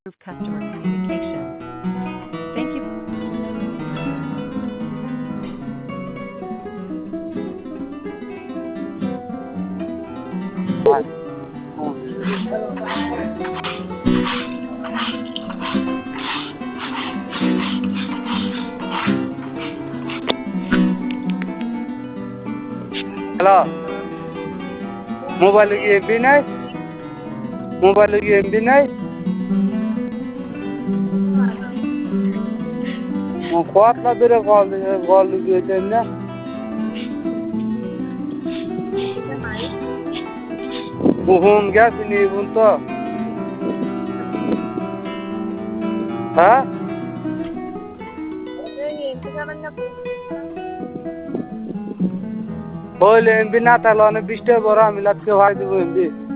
customer communication. Thank you. Hello, মোবাইলে কি MB নাই? মোবাইলে কি এমবি নাই? কতলা দূরে কল দিয়েছেন না? বুহুন গেছি নি বুন তো? হ্যাঁ? হইলে এমবি না তাহলে অনেক বৃষ্টি বড় আমি লাগতে ভাই দেবো এমবি।